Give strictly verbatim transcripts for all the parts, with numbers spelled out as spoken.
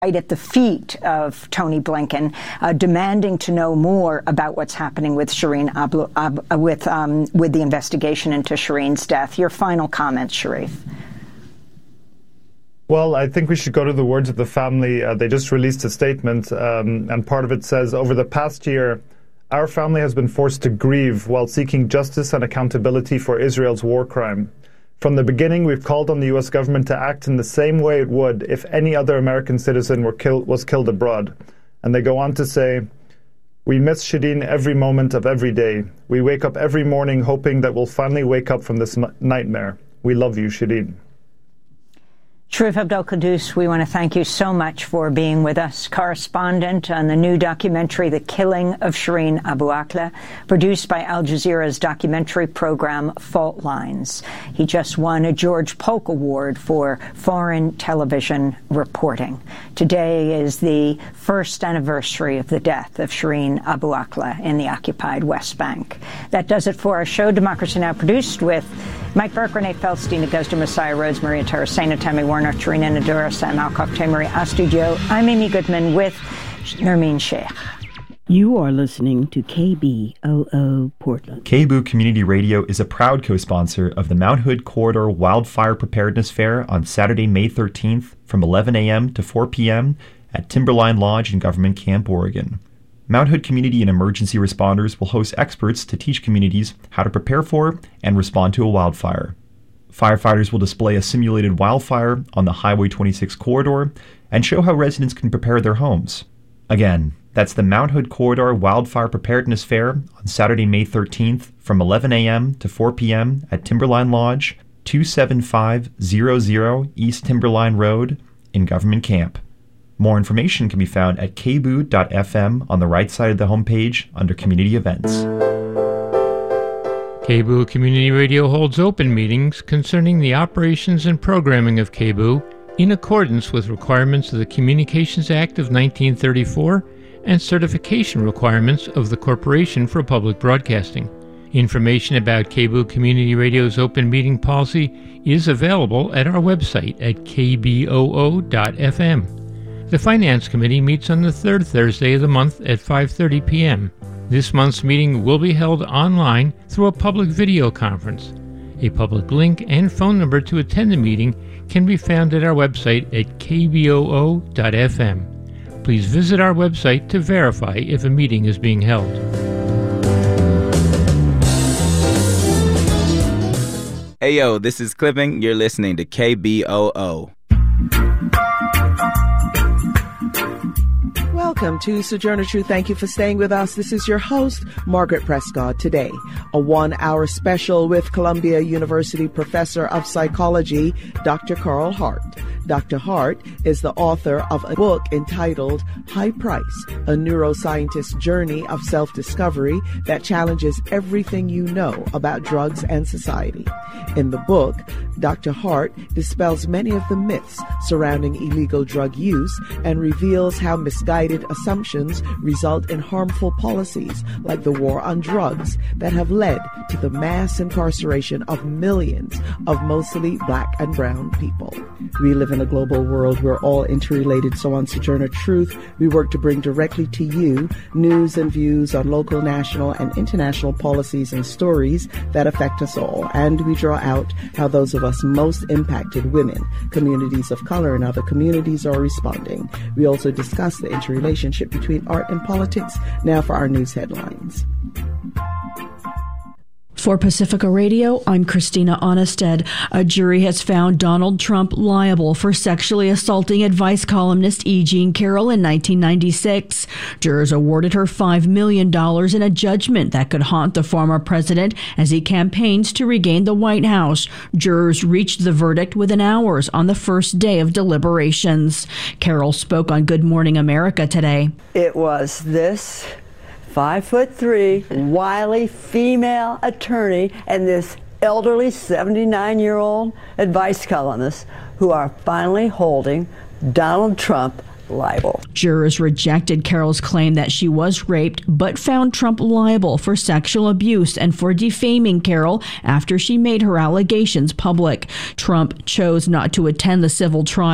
right at the feet of Tony Blinken, uh, demanding to know more about what's happening with Shireen Abu, Abu, uh, with um, with the investigation into Shireen's death. Your final comments, Sharif. Well, I think we should go to the words of the family. Uh, they just released a statement, um, and part of it says, over the past year, our family has been forced to grieve while seeking justice and accountability for Israel's war crime. From the beginning, we've called on the U S government to act in the same way it would if any other American citizen were killed, was killed abroad. And they go on to say, we miss Shireen every moment of every day. We wake up every morning hoping that we'll finally wake up from this m- nightmare. We love you, Shireen. Sharif Abdel-Quddus, we want to thank you so much for being with us. Correspondent on the new documentary, The Killing of Shireen Abu Akleh, produced by Al Jazeera's documentary program, Fault Lines. He just won a George Polk Award for foreign television reporting. Today is the first anniversary of the death of Shireen Abu Akleh in the occupied West Bank. That does it for our show. Democracy Now! Produced with Mike Burke, Renee Feldstein, Augusta Messiah Rhodes, Maria Taracena, Tammy Warner, Tarina Nadura, Sam Alcock, Tamari Astudio. I'm Amy Goodman with Nermeen Sheikh. You are listening to K B O O Portland. K B O O Community Radio is a proud co-sponsor of the Mount Hood Corridor Wildfire Preparedness Fair on Saturday, May thirteenth from eleven a.m. to four p.m. at Timberline Lodge in Government Camp, Oregon. Mount Hood Community and Emergency Responders will host experts to teach communities how to prepare for and respond to a wildfire. Firefighters will display a simulated wildfire on the Highway twenty-six corridor and show how residents can prepare their homes. Again, that's the Mount Hood Corridor Wildfire Preparedness Fair on Saturday, May thirteenth from eleven a.m. to four p.m. at Timberline Lodge, two seven five zero zero East Timberline Road in Government Camp. More information can be found at k b o o dot f m on the right side of the homepage under Community Events. K B O O Community Radio holds open meetings concerning the operations and programming of K B O O in accordance with requirements of the Communications Act of nineteen thirty-four and certification requirements of the Corporation for Public Broadcasting. Information about K B O O Community Radio's open meeting policy is available at our website at k b o o dot f m. The Finance Committee meets on the third Thursday of the month at five thirty p.m. This month's meeting will be held online through a public video conference. A public link and phone number to attend the meeting can be found at our website at k b o o dot f m. Please visit our website to verify if a meeting is being held. Hey yo, this is Clipping. You're listening to K B O O. Welcome to Sojourner Truth. Thank you for staying with us. This is your host, Margaret Prescott. Today, a one-hour special with Columbia University Professor of Psychology, Doctor Carl Hart. Doctor Hart is the author of a book entitled High Price, a neuroscientist's journey of self-discovery that challenges everything you know about drugs and society. In the book, Doctor Hart dispels many of the myths surrounding illegal drug use and reveals how misguided assumptions result in harmful policies like the war on drugs that have led to the mass incarceration of millions of mostly black and brown people. We live in a global world. We're all interrelated. So on Sojourner Truth, we work to bring directly to you news and views on local, national, and international policies and stories that affect us all. And we draw out how those of us most impacted, women, communities of color, and other communities are responding. We also discuss the interrelationship between art and politics. Now for our news headlines. For Pacifica Radio, I'm Christina Onnested. A jury has found Donald Trump liable for sexually assaulting advice columnist E. Jean Carroll in nineteen ninety-six. Jurors awarded her five million dollars in a judgment that could haunt the former president as he campaigns to regain the White House. Jurors reached the verdict within hours on the first day of deliberations. Carroll spoke on Good Morning America today. It was this five foot three, wily female attorney and this elderly seventy-nine-year-old advice columnist who are finally holding Donald Trump liable. Jurors rejected Carroll's claim that she was raped, but found Trump liable for sexual abuse and for defaming Carroll after she made her allegations public. Trump chose not to attend the civil trial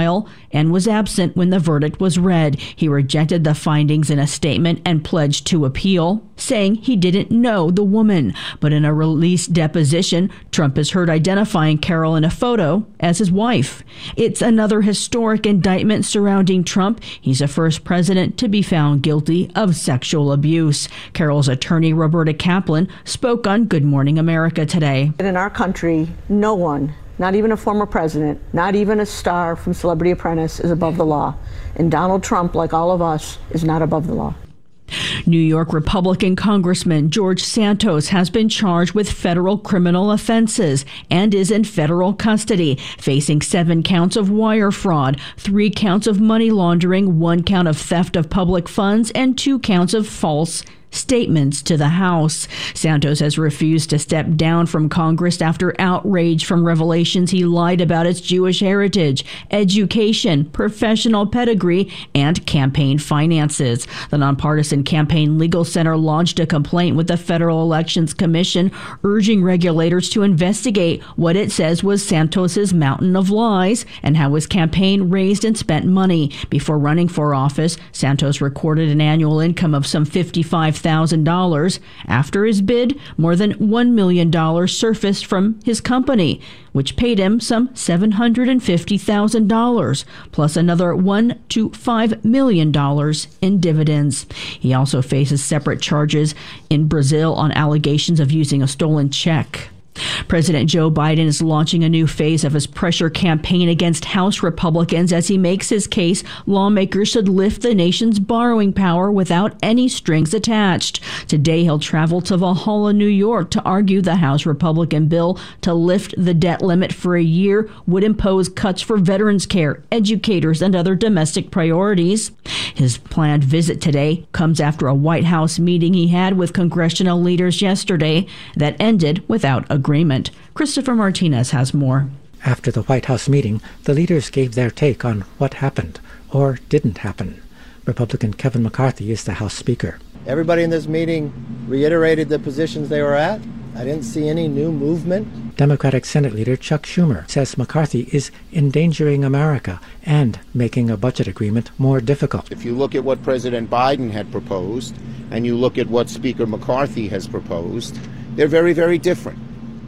and was absent when the verdict was read. He rejected the findings in a statement and pledged to appeal, saying he didn't know the woman. But in a released deposition, Trump is heard identifying Carol in a photo as his wife. It's another historic indictment surrounding Trump. He's the first president to be found guilty of sexual abuse. Carol's attorney, Roberta Kaplan, spoke on Good Morning America today. In our country, no one, not even a former president, not even a star from Celebrity Apprentice, is above the law. And Donald Trump, like all of us, is not above the law. New York Republican Congressman George Santos has been charged with federal criminal offenses and is in federal custody, facing seven counts of wire fraud, three counts of money laundering, one count of theft of public funds, and two counts of false statements to the House. Santos has refused to step down from Congress after outrage from revelations he lied about his Jewish heritage, education, professional pedigree, and campaign finances. The nonpartisan Campaign Legal Center lodged a complaint with the Federal Elections Commission, urging regulators to investigate what it says was Santos's mountain of lies and how his campaign raised and spent money. Before running for office, Santos recorded an annual income of some fifty-five thousand dollars. After his bid, more than one million dollars surfaced from his company, which paid him some seven hundred fifty thousand dollars, plus another one to five million dollars in dividends. He also faces separate charges in Brazil on allegations of using a stolen check. President Joe Biden is launching a new phase of his pressure campaign against House Republicans as he makes his case lawmakers should lift the nation's borrowing power without any strings attached. Today, he'll travel to Valhalla, New York to argue the House Republican bill to lift the debt limit for a year would impose cuts for veterans care, educators, and other domestic priorities. His planned visit today comes after a White House meeting he had with congressional leaders yesterday that ended without agreement. Agreement. Christopher Martinez has more. After the White House meeting, the leaders gave their take on what happened or didn't happen. Republican Kevin McCarthy is the House Speaker. Everybody in this meeting reiterated the positions they were at. I didn't see any new movement. Democratic Senate Leader Chuck Schumer says McCarthy is endangering America and making a budget agreement more difficult. If you look at what President Biden had proposed and you look at what Speaker McCarthy has proposed, they're very, very different.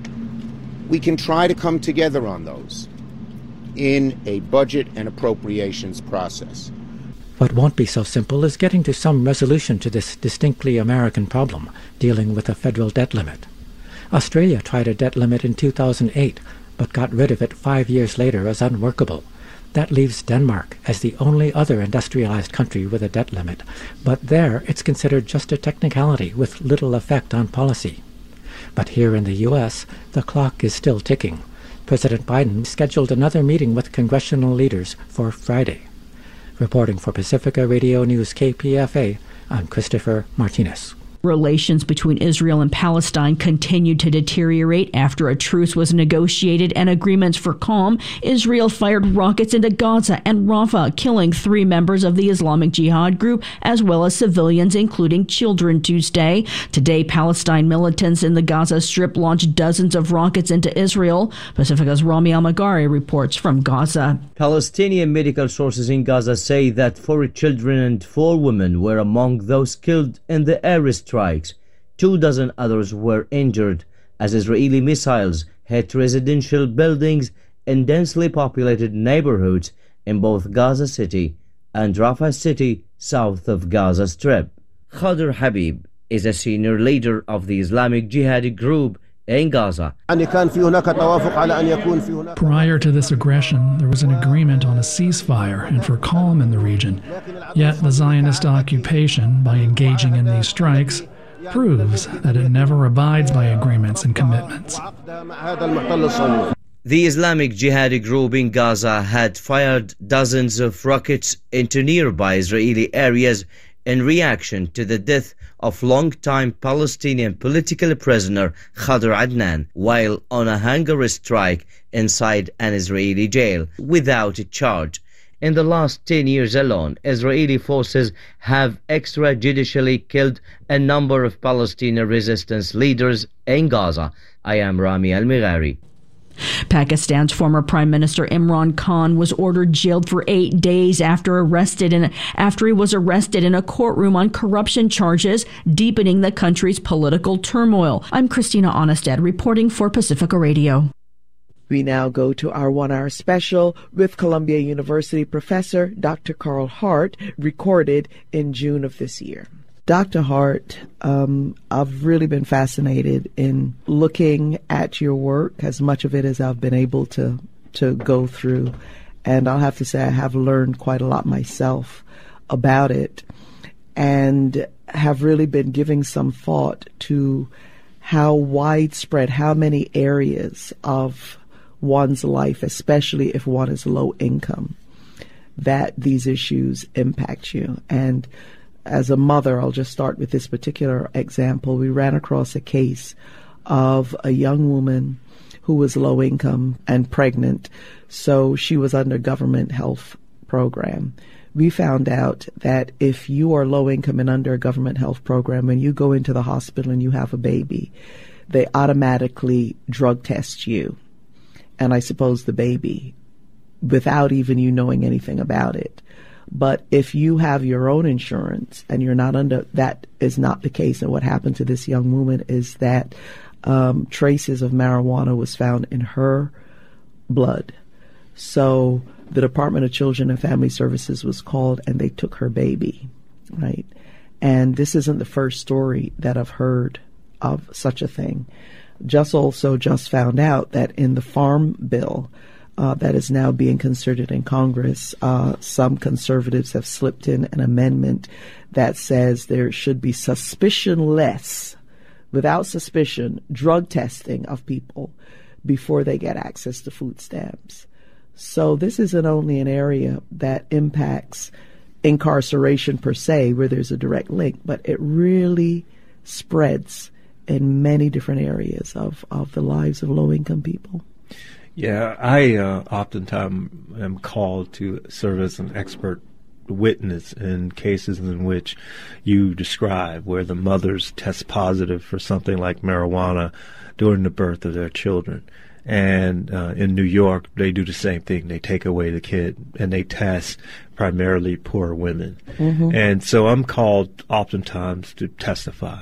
We can try to come together on those in a budget and appropriations process. What won't be so simple is getting to some resolution to this distinctly American problem, dealing with a federal debt limit. Australia tried a debt limit in two thousand eight, but got rid of it five years later as unworkable. That leaves Denmark as the only other industrialized country with a debt limit, but there it's considered just a technicality with little effect on policy. But here in the U S, the clock is still ticking. President Biden scheduled another meeting with congressional leaders for Friday. Reporting for Pacifica Radio News K P F A, I'm Christopher Martinez. Relations between Israel and Palestine continued to deteriorate after a truce was negotiated and agreements for calm. Israel fired rockets into Gaza and Rafah, killing three members of the Islamic Jihad group, as well as civilians, including children, Tuesday. Today, Palestine militants in the Gaza Strip launched dozens of rockets into Israel. Pacifica's Rami Al-Magari reports from Gaza. Palestinian medical sources in Gaza say that four children and four women were among those killed in the air strikes. Two dozen others were injured as Israeli missiles hit residential buildings in densely populated neighborhoods in both Gaza City and Rafah City south of Gaza Strip. Khader Habib is a senior leader of the Islamic Jihad group in Gaza. Prior to this aggression, there was an agreement on a ceasefire and for calm in the region. Yet the Zionist occupation, by engaging in these strikes, proves that it never abides by agreements and commitments. The Islamic Jihad group in Gaza had fired dozens of rockets into nearby Israeli areas in reaction to the death of long-time Palestinian political prisoner Khader Adnan while on a hunger strike inside an Israeli jail without a charge. In the last ten years alone, Israeli forces have extrajudicially killed a number of Palestinian resistance leaders in Gaza. I am Rami Al-Magari. Pakistan's former Prime Minister Imran Khan was ordered jailed for eight days after arrested in after he was arrested in a courtroom on corruption charges, deepening the country's political turmoil. I'm Christina Onestad reporting for Pacifica Radio. We now go to our one-hour special with Columbia University professor Doctor Carl Hart, recorded in June of this year. Doctor Hart, um, I've really been fascinated in looking at your work, as much of it as I've been able to to go through. And I'll have to say I have learned quite a lot myself about it, and have really been giving some thought to how widespread, how many areas of one's life, especially if one is low income, that these issues impact you. And as a mother, I'll just start with this particular example. We ran across a case of a young woman who was low income and pregnant, so she was under government health program. We found out that if you are low income and under a government health program, when you go into the hospital and you have a baby, they automatically drug test you, and I suppose the baby, without even you knowing anything about it. But if you have your own insurance and you're not under, that is not the case. And what happened to this young woman is that um, traces of marijuana was found in her blood. So the Department of Children and Family Services was called, and they took her baby, right? And this isn't the first story that I've heard of such a thing. Just also just found out that in the Farm Bill, Uh, that is now being considered in Congress, uh, some conservatives have slipped in an amendment that says there should be suspicion-less, without suspicion, drug testing of people before they get access to food stamps. So this isn't only an area that impacts incarceration per se, where there's a direct link, but it really spreads in many different areas of, of the lives of low-income people. Yeah, I uh, oftentimes am called to serve as an expert witness in cases in which you describe, where the mothers test positive for something like marijuana during the birth of their children. And uh, in New York, they do the same thing. They take away the kid, and they test primarily poor women. Mm-hmm. And so I'm called oftentimes to testify,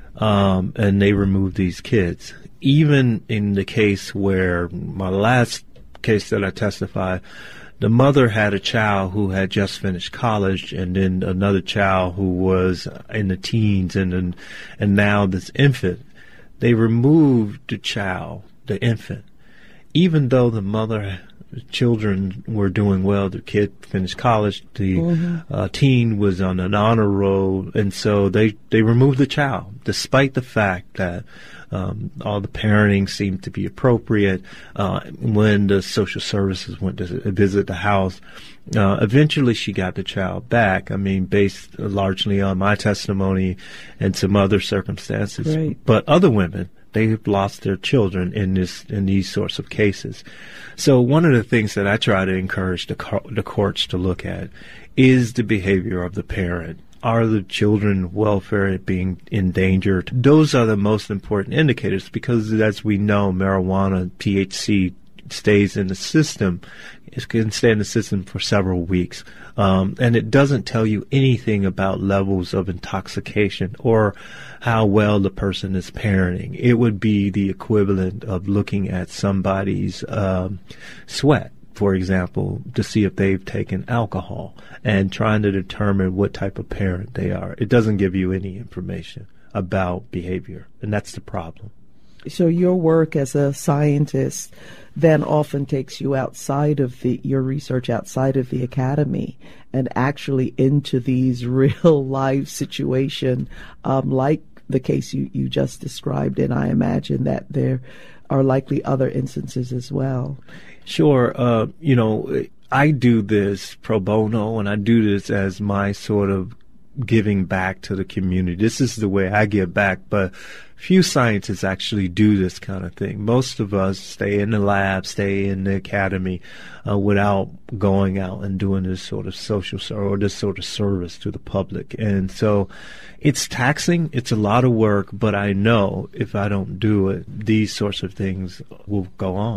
um, and they remove these kids. Even in the case where my last case that I testified, the mother had a child who had just finished college, and then another child who was in the teens, and and, and now this infant. They removed the child, the infant, even though the mother, the children were doing well. The kid finished college. The mm-hmm. uh, teen was on an honor roll, and so they, they removed the child, despite the fact that Um, all the parenting seemed to be appropriate. Uh, when the social services went to visit the house, uh, eventually she got the child back. I mean, based largely on my testimony and some other circumstances. Right. But other women, they've lost their children in this in these sorts of cases. So one of the things that I try to encourage the, co- the courts to look at is the behavior of the parent. Are the children's welfare being endangered? Those are the most important indicators, because as we know, marijuana, T H C, stays in the system. It can stay in the system for several weeks. Um, and it doesn't tell you anything about levels of intoxication or how well the person is parenting. It would be the equivalent of looking at somebody's um, sweat, for example, to see if they've taken alcohol, and trying to determine what type of parent they are. It doesn't give you any information about behavior, and that's the problem. So your work as a scientist then often takes you outside of the your research outside of the academy and actually into these real life situation, um, like the case you, you just described, and I imagine that there are likely other instances as well. Sure. Uh, you know, I do this pro bono, and I do this as my sort of giving back to the community. This is the way I give back, but few scientists actually do this kind of thing. Most of us stay in the lab, stay in the academy, uh, without going out and doing this sort of social or this sort of service to the public. And so it's taxing. It's a lot of work, but I know if I don't do it, these sorts of things will go on.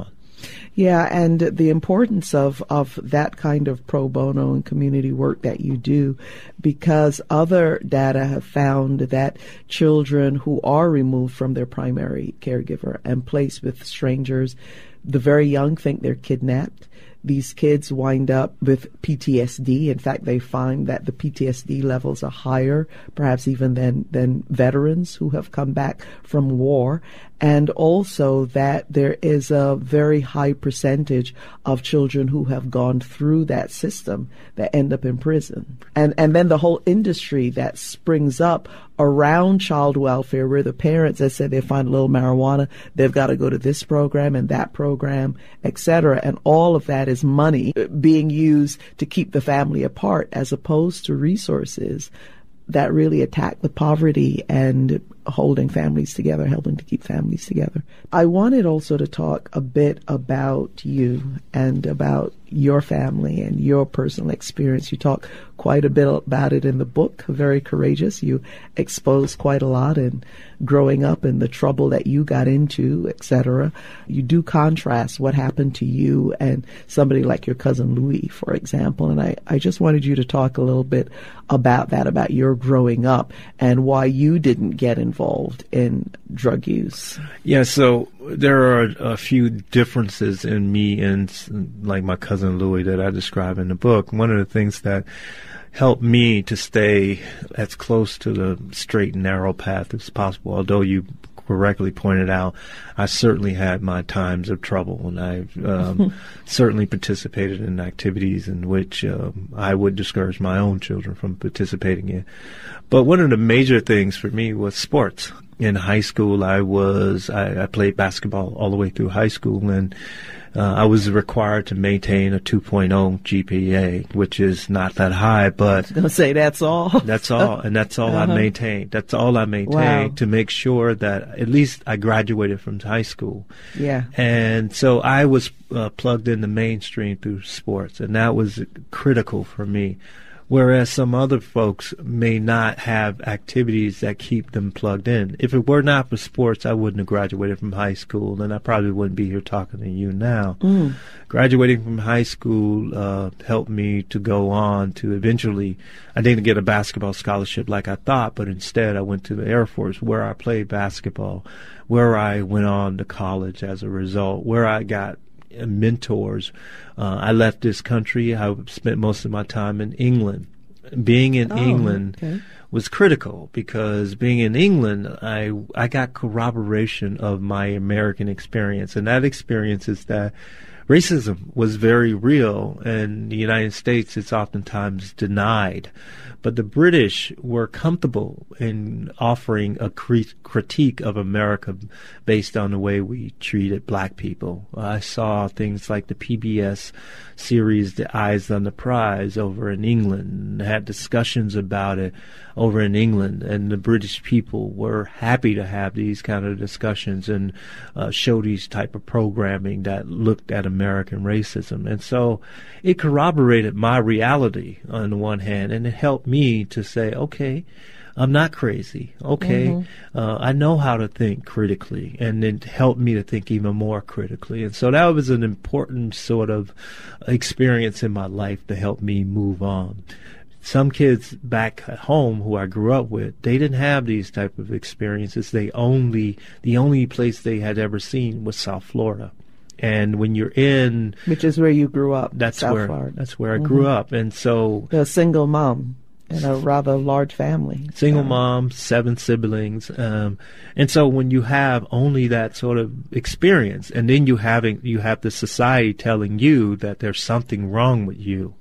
Yeah, and the importance of, of that kind of pro bono and community work that you do, because other data have found that children who are removed from their primary caregiver and placed with strangers, the very young think they're kidnapped. These kids wind up with P T S D. In fact, they find that the P T S D levels are higher, perhaps even than, than veterans who have come back from war. And also that there is a very high percentage of children who have gone through that system that end up in prison. And, and then the whole industry that springs up around child welfare, where the parents, as said, they find a little marijuana, they've got to go to this program and that program, et cetera. And all of that is money being used to keep the family apart, as opposed to resources that really attack the poverty and holding families together, helping to keep families together. I wanted also to talk a bit about you and about your family and your personal experience. You talk quite a bit about it in the book, Very Courageous. You expose quite a lot in growing up and the trouble that you got into, et cetera. You do contrast what happened to you and somebody like your cousin Louis, for example. And I, I just wanted you to talk a little bit about that, about your growing up and why you didn't get involved in drug use. Yeah, so there are a few differences in me and like my cousin Louis that I describe in the book. One of the things that helped me to stay as close to the straight and narrow path as possible, although you correctly pointed out, I certainly had my times of trouble, and I um, certainly participated in activities in which um, I would discourage my own children from participating in. But one of the major things for me was sports. In high school, I was I, I played basketball all the way through high school, and uh, I was required to maintain a two point oh G P A, which is not that high, but I was going to say that's all. That's all, and that's all uh-huh. I maintained. That's all I maintained wow. to make sure that at least I graduated from high school. Yeah, and so I was uh, plugged in the mainstream through sports, and that was critical for me. Whereas some other folks may not have activities that keep them plugged in. If it were not for sports, I wouldn't have graduated from high school, and I probably wouldn't be here talking to you now. Mm. Graduating from high school uh, helped me to go on to eventually, I didn't get a basketball scholarship like I thought, but instead I went to the Air Force, where I played basketball, where I went on to college as a result, where I got mentors. Uh, I left this country. I spent most of my time in England. Being in oh, England okay. was critical, because being in England, I I got corroboration of my American experience, and that experience is that racism was very real. In the United States, it's oftentimes denied. But the British were comfortable in offering a crit- critique of America based on the way we treated black people. I saw things like the P B S series The Eyes on the Prize over in England, and had discussions about it over in England, and the British people were happy to have these kind of discussions and uh, show these type of programming that looked at American racism. And so it corroborated my reality on the one hand, and it helped me to say, okay, I'm not crazy. Okay, mm-hmm. uh, I know how to think critically, and it helped me to think even more critically. And so that was an important sort of experience in my life to help me move on. Some kids back at home who I grew up with, they didn't have these type of experiences. They only, the only place they had ever seen was South Florida. And when you're in, which is where you grew up, that's South where Florida. that's where I mm-hmm. grew up. And so, a single mom and a rather large family. Single so. mom, seven siblings, um, and so when you have only that sort of experience, and then you having you have the society telling you that there's something wrong with you,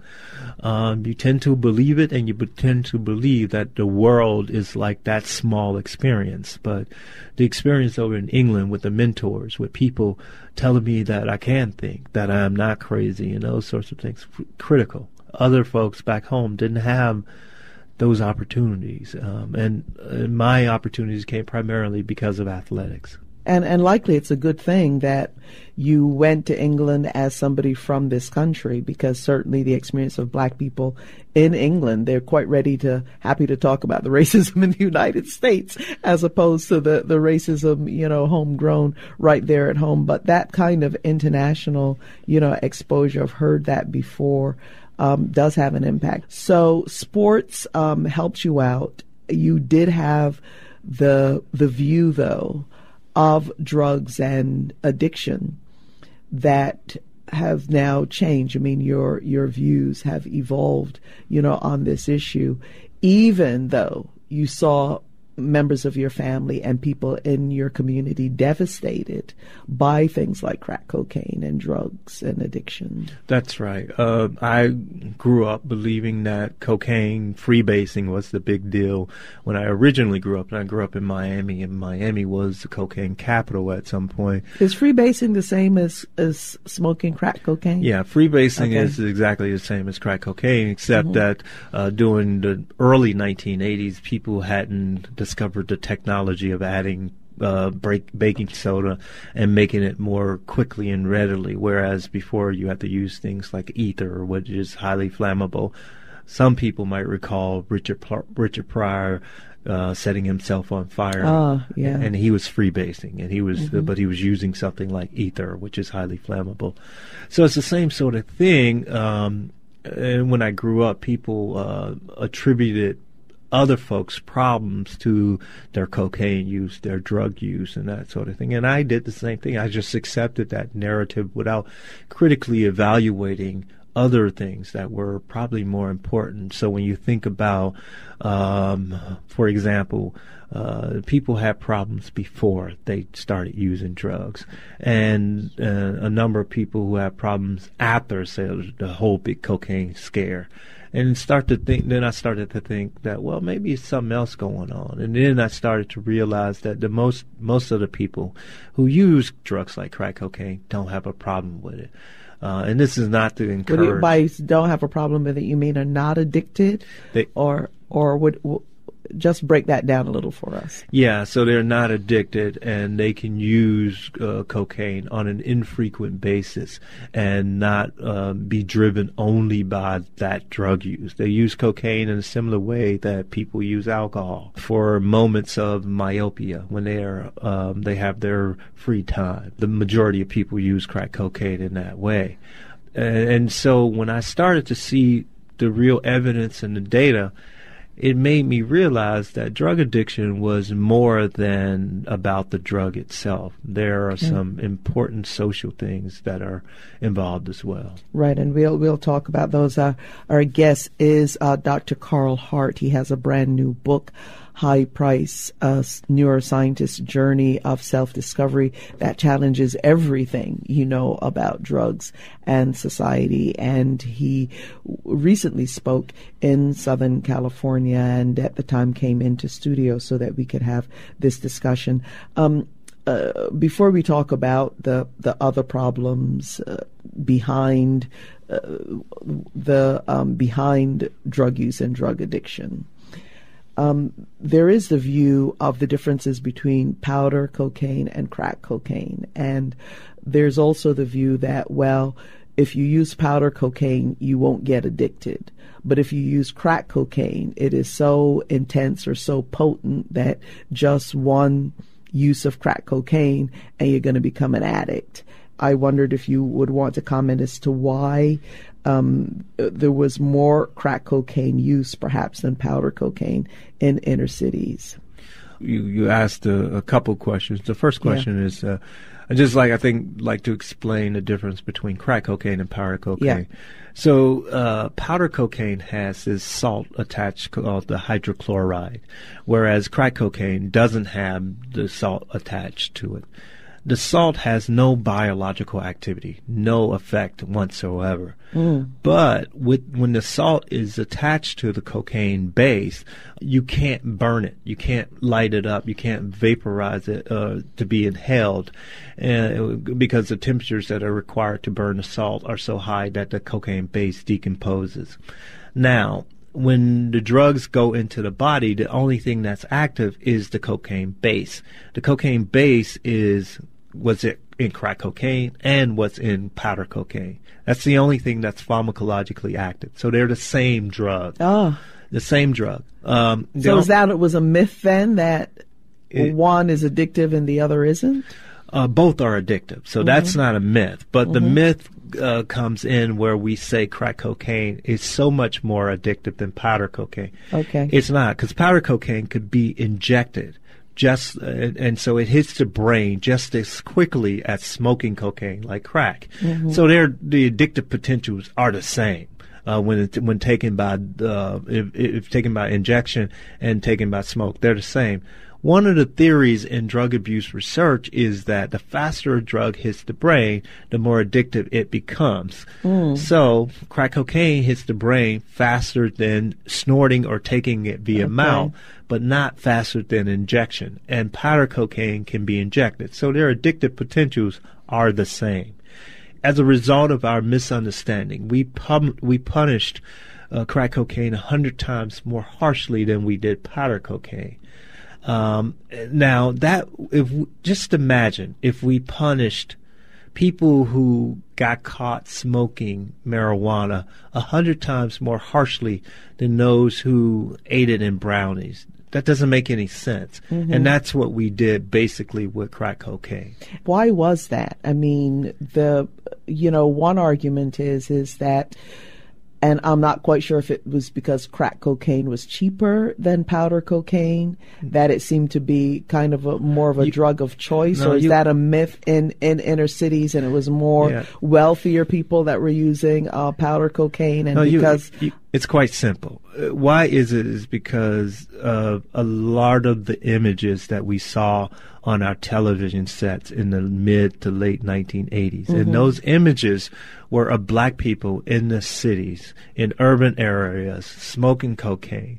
um, you tend to believe it, and you tend to believe that the world is like that small experience. But the experience over in England with the mentors, with people telling me that I can think, that I'm not crazy, and those sorts of things, critical. Other folks back home didn't have those opportunities, um, and uh, my opportunities came primarily because of athletics. And and likely it's a good thing that you went to England as somebody from this country, because certainly the experience of black people in England, they're quite ready to, happy to talk about the racism in the United States as opposed to the, the racism, you know, homegrown right there at home. But that kind of international, you know, exposure, I've heard that before, um, does have an impact. So sports um, helps you out. You did have the the view, though, of drugs and addiction that have now changed. I mean, your your views have evolved, you know, on this issue, even though you saw members of your family and people in your community devastated by things like crack cocaine and drugs and addiction. That's right. Uh, I grew up believing that cocaine freebasing was the big deal when I originally grew up. And I grew up in Miami, and Miami was the cocaine capital at some point. Is freebasing the same as, as smoking crack cocaine? Yeah, freebasing Okay. is exactly the same as crack cocaine, except Mhm. that uh, during the early nineteen eighties, people hadn't discovered the technology of adding uh, break, baking soda and making it more quickly and readily, whereas before you had to use things like ether, which is highly flammable. Some people might recall Richard Pl- Richard Pryor uh, setting himself on fire, Ah, yeah. and he was freebasing, and he was, Mhm. but he was using something like ether, which is highly flammable. So it's the same sort of thing. Um, and when I grew up, people uh, attributed other folks' problems to their cocaine use, their drug use, and that sort of thing. And I did the same thing. I just accepted that narrative without critically evaluating other things that were probably more important. So when you think about, um, for example, uh, people had problems before they started using drugs, and uh, a number of people who had problems after, say, the whole big cocaine scare. And start to think, then I started to think that, well, maybe it's something else going on. And then I started to realize that the most, most of the people who use drugs like crack cocaine don't have a problem with it. Uh, and this is not to What do you, encourage. by don't have a problem with it, you mean are not addicted? They- or or would, would just break that down a little for us. Yeah, so they're not addicted, and they can use uh, cocaine on an infrequent basis and not uh, be driven only by that drug use. They use cocaine in a similar way that people use alcohol for moments of myopia when they are um, they have their free time. The majority of people use crack cocaine in that way. And, and so when I started to see the real evidence and the data, it made me realize that drug addiction was more than about the drug itself. There are Yeah. some important social things that are involved as well. Right, and we'll we'll talk about those. Uh, our guest is uh, Doctor Carl Hart. He has a brand new book, High Price, uh, Neuroscientist's Journey of Self-Discovery, that challenges everything you know about drugs and society. And he recently spoke in Southern California, and at the time came into studio so that we could have this discussion. Um, Uh, before we talk about the the other problems uh, behind uh, the um, behind drug use and drug addiction, um, there is the view of the differences between powder cocaine and crack cocaine, and there's also the view that, well, if you use powder cocaine, you won't get addicted. But if you use crack cocaine, it is so intense or so potent that just one use of crack cocaine and you're going to become an addict. I wondered if you would want to comment as to why um, there was more crack cocaine use perhaps than powder cocaine in inner cities. You you asked a, a couple questions. The first question Yeah. is, uh, I just like I think like to explain the difference between crack cocaine and powder cocaine. Yeah. So uh, powder cocaine has this salt attached called the hydrochloride, whereas crack cocaine doesn't have the salt attached to it. The salt has no biological activity, no effect whatsoever. Mm. But with, when the salt is attached to the cocaine base, you can't burn it. You can't light it up. You can't vaporize it uh, to be inhaled, uh, because the temperatures that are required to burn the salt are so high that the cocaine base decomposes. Now, when the drugs go into the body, the only thing that's active is the cocaine base. The cocaine base is what's in crack cocaine and what's in powder cocaine. That's the only thing that's pharmacologically active. So they're the same drug. Oh. The same drug. Um, so is that it was a myth then that it, one is addictive and the other isn't? Uh, both are addictive. So mm-hmm. that's not a myth. But mm-hmm. the myth uh, comes in where we say crack cocaine is so much more addictive than powder cocaine. Okay. It's not, because powder cocaine could be injected. Just uh, and so it hits the brain just as quickly as smoking cocaine, like crack. Mm-hmm. So they're, the addictive potentials are the same uh, when it, when taken by uh, if, if taken by injection and taken by smoke. They're the same. One of the theories in drug abuse research is that the faster a drug hits the brain, the more addictive it becomes. Mm. So crack cocaine hits the brain faster than snorting or taking it via okay. mouth, but not faster than injection. And powder cocaine can be injected. So their addictive potentials are the same. As a result of our misunderstanding, we pub- we punished uh, crack cocaine a hundred times more harshly than we did powder cocaine. Um, now that if we, just imagine if we punished people who got caught smoking marijuana a hundred times more harshly than those who ate it in brownies. That doesn't make any sense. Mm-hmm. And that's what we did basically with crack cocaine. Why was that? I mean, the, you know, one argument is, is that, and I'm not quite sure if it was because crack cocaine was cheaper than powder cocaine, that it seemed to be kind of a more of a you, drug of choice, no, or is you, that a myth in, in inner cities and it was more yeah. wealthier people that were using uh, powder cocaine? And no, because you, you, it's quite simple. Why is it? Is because of a lot of the images that we saw on our television sets in the mid to late nineteen eighties. Mm-hmm. And those images were of black people in the cities, in urban areas, smoking cocaine.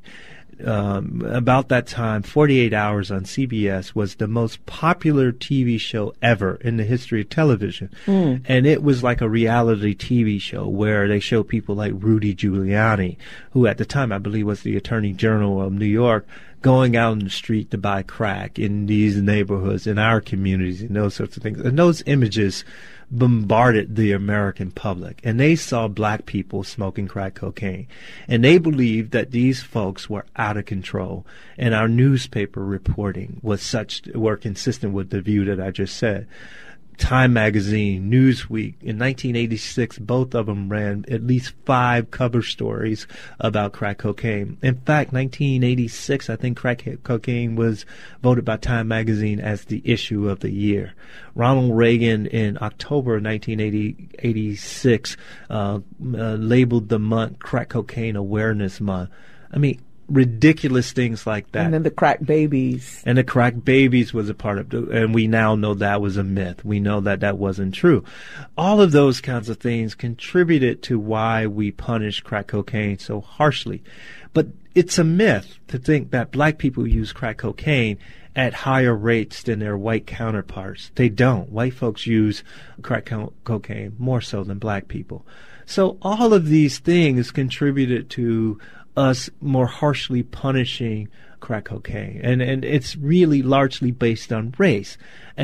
Um, about that time, forty-eight hours on C B S was the most popular T V show ever in the history of television. Mm. And it was like a reality T V show where they show people like Rudy Giuliani, who at the time I believe was the Attorney General of New York, going out on the street to buy crack in these neighborhoods, in our communities, and those sorts of things. And those images bombarded the American public, and they saw black people smoking crack cocaine, and they believed that these folks were out of control, and our newspaper reporting was such, were consistent with the view that I just said. Time magazine, Newsweek, in nineteen eighty-six, both of them ran at least five cover stories about crack cocaine. In fact, nineteen eighty-six, I think crack cocaine was voted by Time magazine as the issue of the year. Ronald Reagan, in October nineteen eighty-six, uh, uh, labeled the month Crack Cocaine Awareness Month. I mean, ridiculous things like that. And then the crack babies. And the crack babies was a part of it. And we now know that was a myth. We know that that wasn't true. All of those kinds of things contributed to why we punish crack cocaine so harshly. But it's a myth to think that black people use crack cocaine at higher rates than their white counterparts. They don't. White folks use crack co- cocaine more so than black people. So all of these things contributed to us more harshly punishing crack cocaine. And and it's really largely based on race.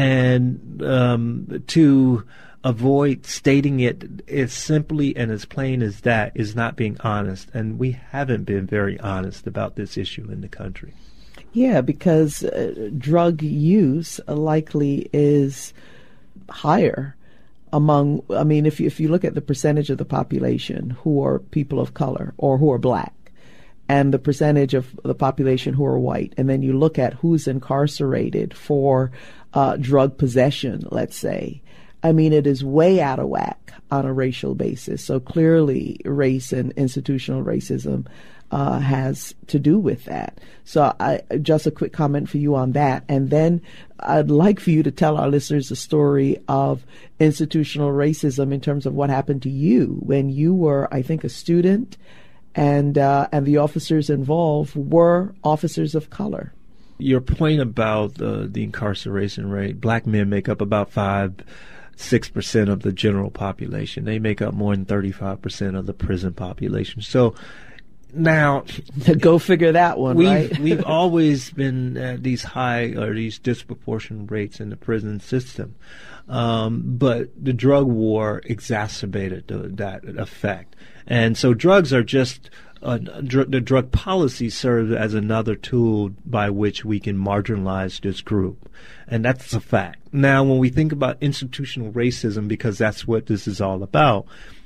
And um, to avoid stating it as simply and as plain as that is not being honest. And we haven't been very honest about this issue in the country. Yeah, because uh, drug use likely is higher among, I mean, if you, if you look at the percentage of the population who are people of color or who are black, and the percentage of the population who are white, and then you look at who's incarcerated for uh, drug possession, let's say, I mean, it is way out of whack on a racial basis. So clearly race and institutional racism uh, has to do with that. So I, just a quick comment for you on that. And then I'd like for you to tell our listeners the story of institutional racism in terms of what happened to you when you were, I think, a student, and uh, and the officers involved were officers of color. Your point about uh, the incarceration rate, black men make up about five, six percent of the general population. They make up more than thirty-five percent of the prison population. So Now, go figure that one, we've, right? We've always been at these high or these disproportionate rates in the prison system. Um, but the drug war exacerbated the, that effect. And so drugs are just, uh, dr- the drug policy serves as another tool by which we can marginalize this group. And that's a fact. Now, when we think about institutional racism, because that's what this is all about,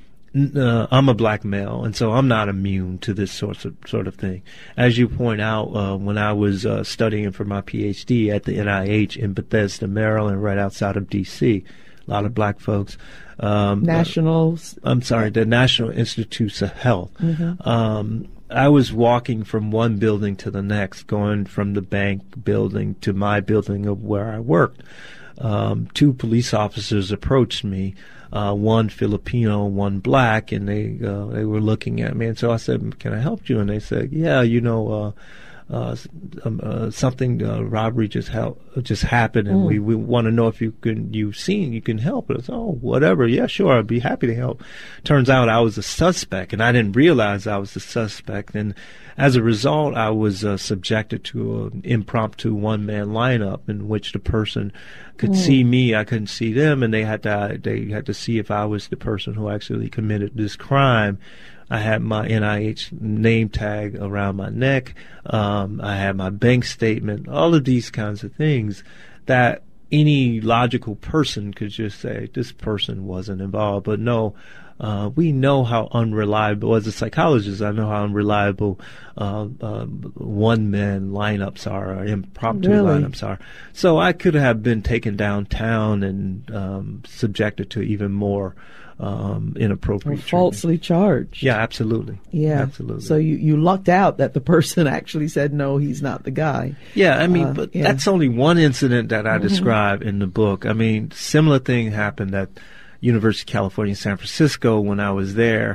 Uh, I'm a black male, and so I'm not immune to this sort of sort of thing. As you point out, uh, when I was uh, studying for my P H D at the N I H in Bethesda, Maryland, right outside of D C, a lot of black folks. Um, National. Uh, I'm sorry, the National Institutes of Health. Mm-hmm. Um, I was walking from one building to the next, going from the bank building to my building of where I worked. Um, two police officers approached me. Uh, one Filipino, one black, and they uh, they were looking at me, and so I said, "Can I help you?" And they said, "Yeah, you know, uh, uh, um, uh, something uh, robbery just help, just happened, and Mm. we, we want to know if you can you've seen you can help us." Oh, whatever, yeah, sure, I'd be happy to help. Turns out I was a suspect, and I didn't realize I was a suspect, and as a result, I was uh, subjected to an impromptu one-man lineup in which the person could Mm. see me, I couldn't see them, and they had to they had to see if I was the person who actually committed this crime. I had my N I H name tag around my neck. Um, I had my bank statement. All of these kinds of things that any logical person could just say this person wasn't involved. But no. Uh, we know how unreliable, as a psychologist, I know how unreliable uh, uh, one-man lineups are, or impromptu Really? lineups are. So I could have been taken downtown and um, subjected to even more um, inappropriate Or falsely charged. Yeah, absolutely. Yeah, absolutely. So you, you lucked out that the person actually said, no, he's not the guy. Yeah, I mean, Uh, but yeah. that's only one incident that I Mhm. describe in the book. I mean, similar thing happened at University of California, San Francisco when I was there.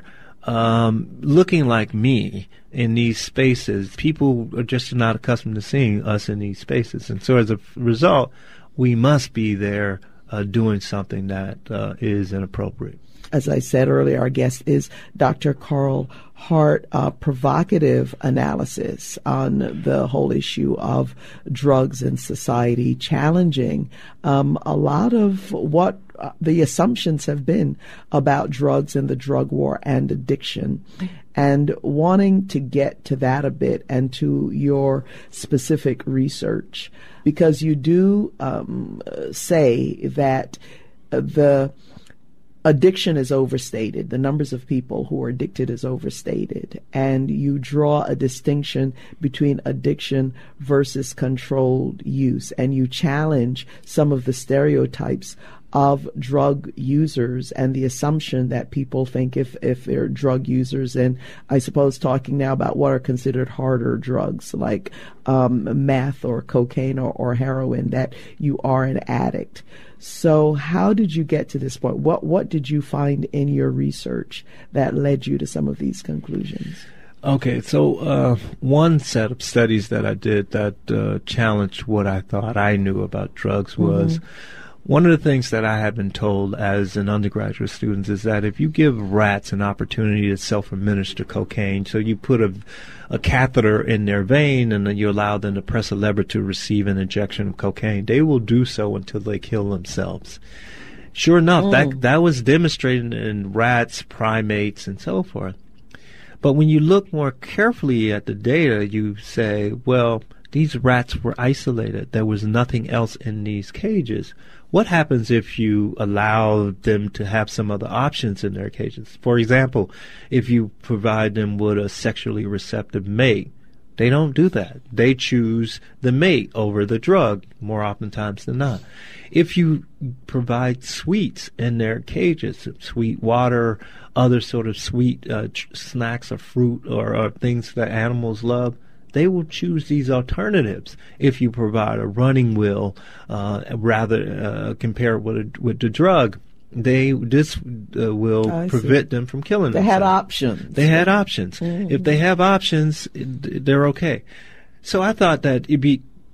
Um, looking like me in these spaces, people are just not accustomed to seeing us in these spaces. And so as a result, we must be there uh, doing something that uh, is inappropriate. As I said earlier, our guest is Doctor Carl Hart. Uh, provocative analysis on the whole issue of drugs in society, challenging um, a lot of what uh, the assumptions have been about drugs and the drug war and addiction, and wanting to get to that a bit and to your specific research, because you do um, say that uh, the addiction is overstated. The numbers of people who are addicted is overstated. And you draw a distinction between addiction versus controlled use. And you challenge some of the stereotypes of drug users and the assumption that people think if, if they're drug users, and I suppose talking now about what are considered harder drugs like um, meth or cocaine or, or heroin, that you are an addict. So how did you get to this point? What what did you find in your research that led you to some of these conclusions? Okay, so uh, one set of studies that I did that uh, challenged what I thought I knew about drugs was Mm-hmm. one of the things that I have been told as an undergraduate student is that if you give rats an opportunity to self-administer cocaine, so you put a, a catheter in their vein and then you allow them to press a lever to receive an injection of cocaine, they will do so until they kill themselves. Sure enough, Mm. that that was demonstrated in rats, primates, and so forth. But when you look more carefully at the data, you say, well, these rats were isolated. There was nothing else in these cages. What happens if you allow them to have some other options in their cages? For example, if you provide them with a sexually receptive mate, they don't do that. They choose the mate over the drug more oftentimes than not. If you provide sweets in their cages, sweet water, other sort of sweet uh, tr- snacks or fruit or, or things that animals love, they will choose these alternatives. If you provide a running wheel, uh, rather uh, compare it with, a, with the drug, they this uh, will I prevent see. them from killing They themselves. had options. They had options. Mhm. If they have options, it- they're okay. So I thought that it'd be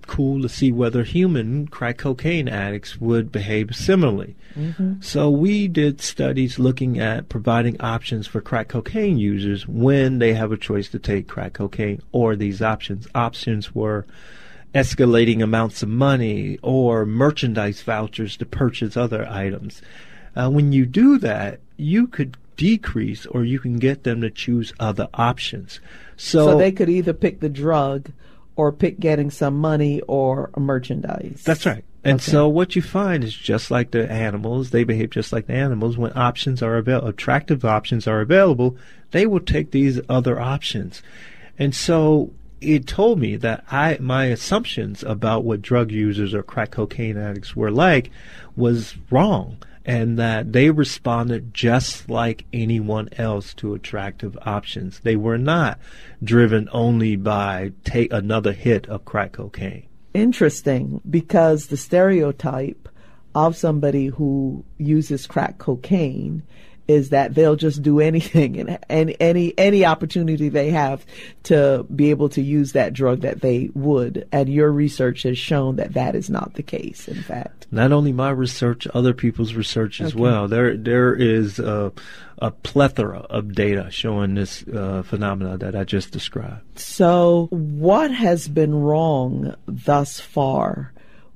cool to see whether human crack cocaine addicts would behave similarly. Mm-hmm. So we did studies looking at providing options for crack cocaine users when they have a choice to take crack cocaine or these options. Options were escalating amounts of money or merchandise vouchers to purchase other items. Uh, when you do that, you could decrease or you can get them to choose other options. So, so they could either pick the drug or pick getting some money or merchandise. That's right. And Okay. so what you find is just like the animals, they behave just like the animals. When options are available, attractive options are available, they will take these other options. And so it told me that I my assumptions about what drug users or crack cocaine addicts were like was wrong, and that they responded just like anyone else to attractive options. They were not driven only by take another hit of crack cocaine. Interesting, because the stereotype of somebody who uses crack cocaine is that they'll just do anything and, and any any opportunity they have to be able to use that drug that they would. And your research has shown that that is not the case, in fact. Not only my research, other people's research as Okay. well. There, there is a, a plethora of data showing this uh, phenomena that I just described. So what has been wrong thus far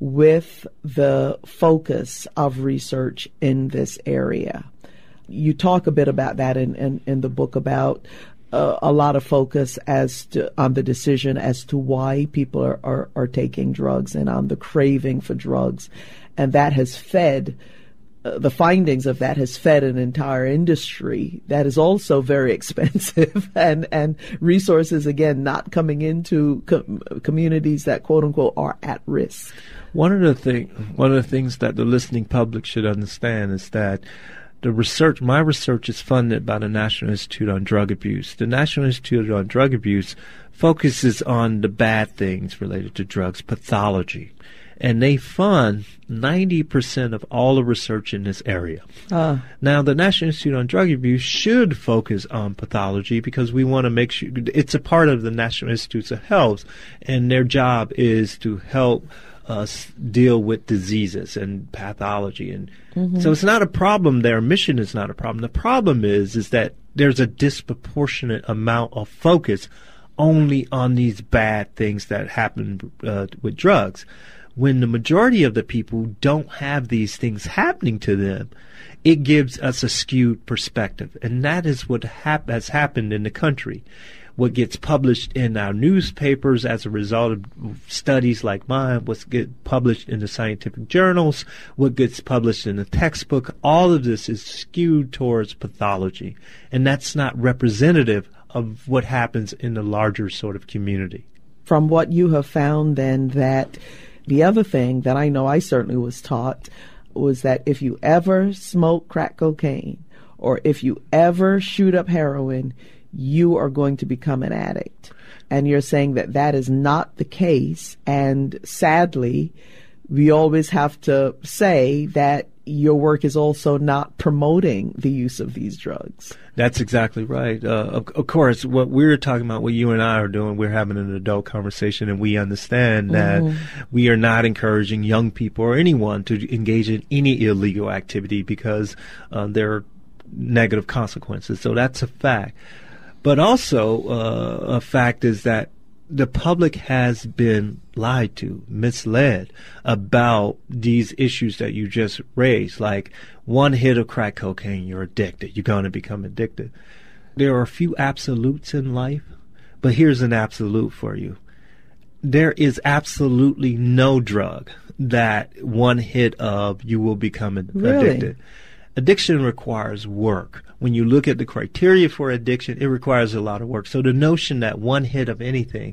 with the focus of research in this area? You talk a bit about that in, in, in the book about uh, a lot of focus as to on the decision as to why people are, are, are taking drugs and on the craving for drugs. And that has fed, uh, the findings of that has fed an entire industry that is also very expensive and, and resources, again, not coming into com- communities that, quote unquote, are at risk. One of the thing, one of the things that the listening public should understand is that the research, my research is funded by the National Institute on Drug Abuse. The National Institute on Drug Abuse focuses on the bad things related to drugs, pathology. And they fund ninety percent of all the research in this area. Uh. Now, the National Institute on Drug Abuse should focus on pathology because we want to make sure it's a part of the National Institutes of Health, and their job is to help us deal with diseases and pathology. And Mhm. so it's not a problem. Their mission is not a problem. The problem is, is that there's a disproportionate amount of focus only on these bad things that happen uh, with drugs. When the majority of the people don't have these things happening to them, it gives us a skewed perspective. And that is what hap- has happened in the country. What gets published in our newspapers as a result of studies like mine, what's get published in the scientific journals, what gets published in the textbook, all of this is skewed towards pathology. And that's not representative of what happens in the larger sort of community. From what you have found, then, that the other thing that I know I certainly was taught was that if you ever smoke crack cocaine or if you ever shoot up heroin, you are going to become an addict. And you're saying that that is not the case. And sadly, we always have to say that your work is also not promoting the use of these drugs. That's exactly right. Uh, of, of course, what we're talking about, what you and I are doing, we're having an adult conversation, and we understand that Mhm. we are not encouraging young people or anyone to engage in any illegal activity because uh, there are negative consequences. So that's a fact. But also, uh, a fact is that the public has been lied to, misled about these issues that you just raised. Like one hit of crack cocaine, you're addicted. You're going to become addicted. There are a few absolutes in life, but here's an absolute for you. There is absolutely no drug that one hit of you will become ad- Really? addicted. Addiction requires work. When you look at the criteria for addiction, it requires a lot of work. So the notion that one hit of anything,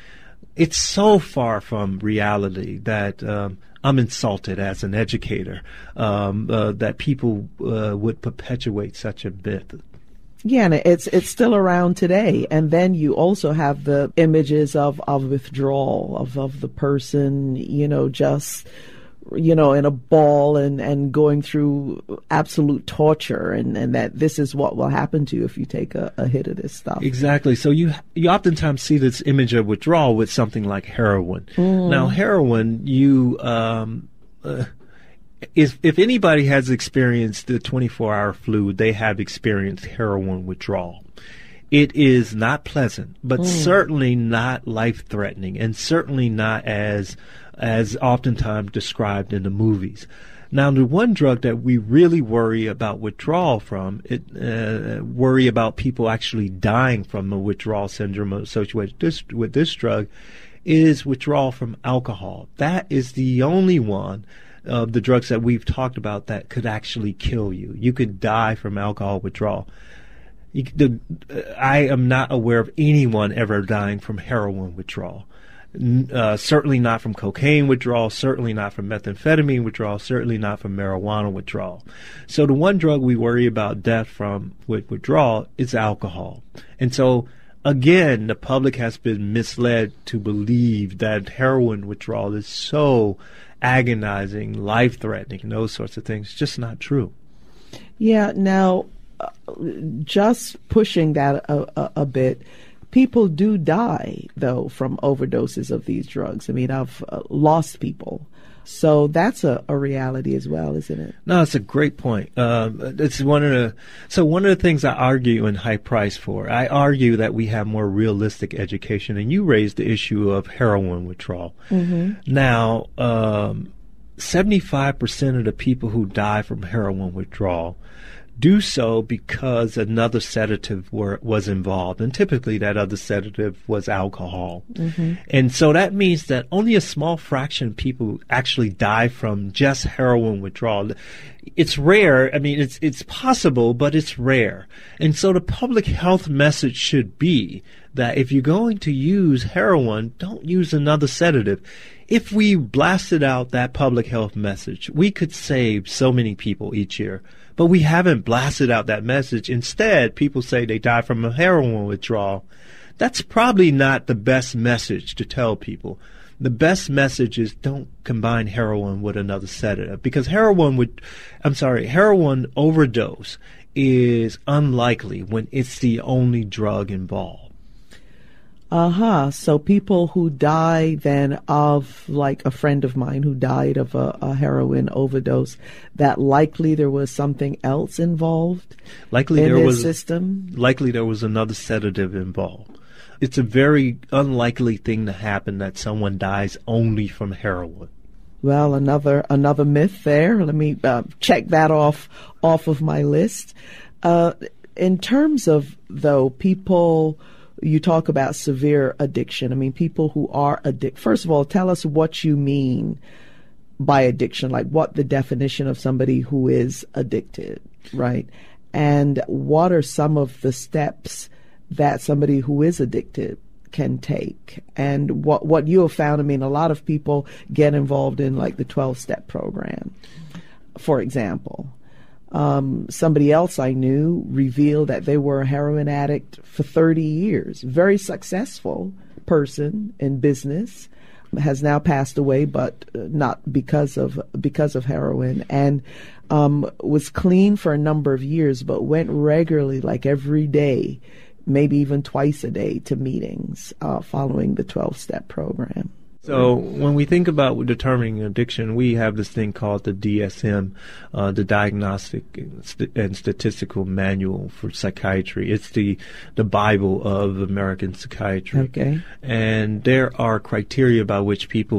it's so far from reality that um, I'm insulted as an educator um, uh, that people uh, would perpetuate such a myth. Yeah, and it's it's still around today. And then you also have the images of, of withdrawal, of, of the person, you know, just you know, in a ball and, and going through absolute torture, and, and that this is what will happen to you if you take a, a hit of this stuff. Exactly. So you you oftentimes see this image of withdrawal with something like heroin. Mm. Now, heroin, you um, uh, if if anybody has experienced the twenty-four hour flu, they have experienced heroin withdrawal. It is not pleasant, but mm. certainly not life-threatening, and certainly not as as oftentimes described in the movies. Now, the one drug that we really worry about withdrawal from, it uh, worry about people actually dying from a withdrawal syndrome associated with this, with this drug, is withdrawal from alcohol. That is the only one of the drugs that we've talked about that could actually kill you. You could die from alcohol withdrawal. You, the, I am not aware of anyone ever dying from heroin withdrawal. Uh, certainly not from cocaine withdrawal, certainly not from methamphetamine withdrawal, certainly not from marijuana withdrawal. So the one drug we worry about death from with withdrawal is alcohol. And so, again, the public has been misled to believe that heroin withdrawal is so agonizing, life-threatening, and those sorts of things. It's just not true. Yeah, now, uh, just pushing that a, a, a bit, people do die, though, from overdoses of these drugs. I mean, I've uh, lost people. So that's a, a reality as well, isn't it? No, it's a great point. Um, it's one of the so one of the things I argue in High Price for. I argue that we have more realistic education, and you raised the issue of heroin withdrawal. Mm-hmm. Now, um, seventy-five percent of the people who die from heroin withdrawal do so because another sedative were, was involved, and typically that other sedative was alcohol. Mm-hmm. And so that means that only a small fraction of people actually die from just heroin withdrawal. It's rare. I mean, it's it's possible, but it's rare. And so the public health message should be that if you're going to use heroin, don't use another sedative. If we blasted out that public health message, we could save so many people each year. But we haven't blasted out that message. Instead, people say they die from a heroin withdrawal. That's probably not the best message to tell people. The best message is don't combine heroin with another sedative, because heroin would, I'm sorry, heroin overdose is unlikely when it's the only drug involved. Uh-huh. So people who die then of, like a friend of mine who died of a, a heroin overdose, that likely there was something else involved likely in there his was, system? Likely there was another sedative involved. It's a very unlikely thing to happen that someone dies only from heroin. Well, another another myth there. Let me uh, check that off off of my list. Uh, in terms of, though, people... You talk about severe addiction. I mean, people who are addicted. First of all, tell us what you mean by addiction, like what the definition of somebody who is addicted, right? And what are some of the steps that somebody who is addicted can take? And what, what you have found, I mean, a lot of people get involved in like the twelve-step program, for example. Um, somebody else I knew revealed that they were a heroin addict for thirty years. Very successful person in business, has now passed away, but not because of because of heroin, and um, was clean for a number of years, but went regularly, like every day, maybe even twice a day, to meetings uh, following the twelve-step program. So when we think about determining addiction, we have this thing called the D S M, uh, the Diagnostic and Statistical Manual for Psychiatry. It's the the Bible of American psychiatry. Okay. And there are criteria by which people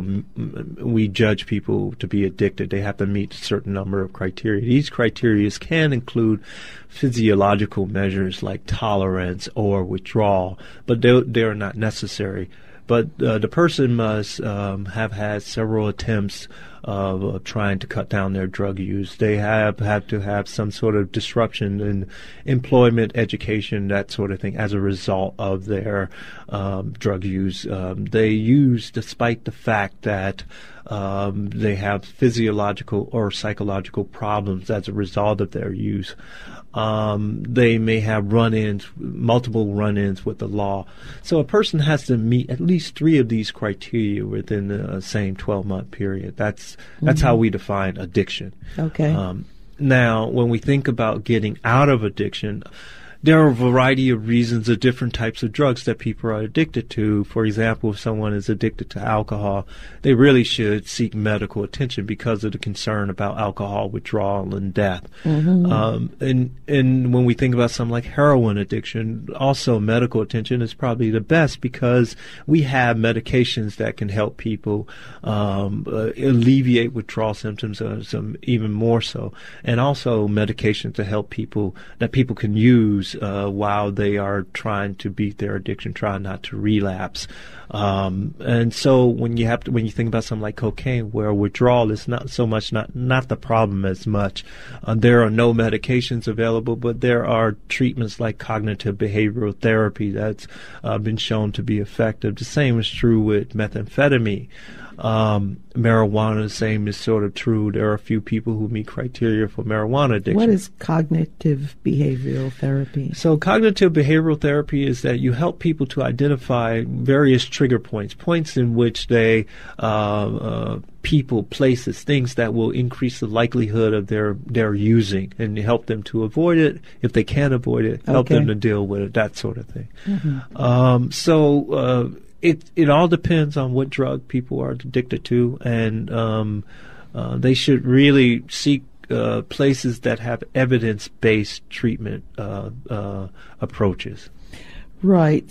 we judge people to be addicted. They have to meet a certain number of criteria. These criteria can include physiological measures like tolerance or withdrawal, but they they are not necessary. But uh, the person must um, have had several attempts of uh, trying to cut down their drug use. They have, have to have some sort of disruption in employment, education, that sort of thing, as a result of their um, drug use. Um, they use, despite the fact that um, they have physiological or psychological problems as a result of their use. Um, they may have run-ins, multiple run-ins with the law. So a person has to meet at least three of these criteria within the same twelve-month period. That's that's Mhm. how we define addiction. Okay. Um, now, when we think about getting out of addiction, there are a variety of reasons of different types of drugs that people are addicted to. For example, if someone is addicted to alcohol, they really should seek medical attention because of the concern about alcohol withdrawal and death. Mhm. Um, and, and when we think about something like heroin addiction, also medical attention is probably the best because we have medications that can help people um, uh, alleviate withdrawal symptoms, uh, some even more so, and also medications to help people that people can use Uh, while they are trying to beat their addiction, trying not to relapse. Um, and so when you have to, when you think about something like cocaine, where withdrawal is not so much, not, not the problem as much, uh, there are no medications available, but there are treatments like cognitive behavioral therapy that's uh, been shown to be effective. The same is true with methamphetamine. Um, marijuana, the same is sort of true. There are a few people who meet criteria for marijuana addiction. What is cognitive behavioral therapy? So cognitive behavioral therapy is that you help people to identify various trigger points, points in which they, uh, uh, people, places, things that will increase the likelihood of their, their using, and help them to avoid it. If they can't avoid it, help Okay. them to deal with it, that sort of thing. Mhm. Um, so, uh, It it all depends on what drug people are addicted to, and um, uh, they should really seek uh, places that have evidence-based treatment uh, uh, approaches. Right.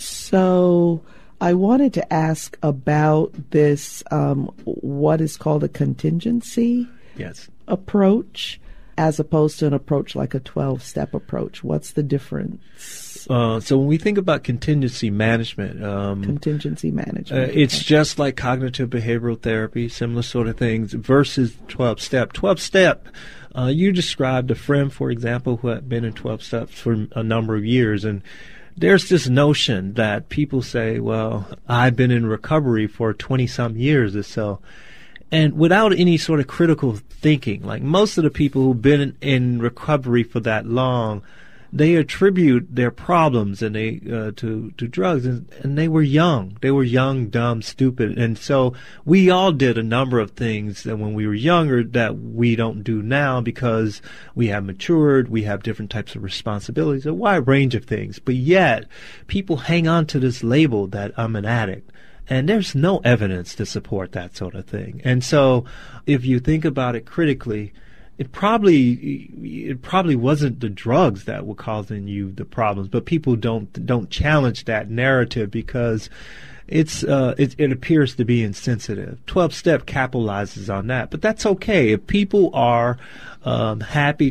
So I wanted to ask about this, um, what is called a contingency Yes. approach, as opposed to an approach like a twelve-step approach. What's the difference? Uh, so when we think about contingency management, um, Contingency management. Uh, it's just like cognitive behavioral therapy, similar sort of things, versus twelve-step. twelve-step, uh, you described a friend, for example, who had been in twelve steps for a number of years, and there's this notion that people say, well, I've been in recovery for twenty-some years or so. And without any sort of critical thinking, like most of the people who've been in, in recovery for that long, they attribute their problems and they uh, to to drugs, and, and they were young. They were young, dumb, stupid, and so we all did a number of things that when we were younger that we don't do now because we have matured, we have different types of responsibilities, a wide range of things. But yet, people hang on to this label that I'm an addict. And there's no evidence to support that sort of thing. And so if you think about it critically, it probably it probably wasn't the drugs that were causing you the problems, but people don't don't challenge that narrative because it's uh, it, it appears to be insensitive. twelve-step capitalizes on that, but that's okay. If people are um, happy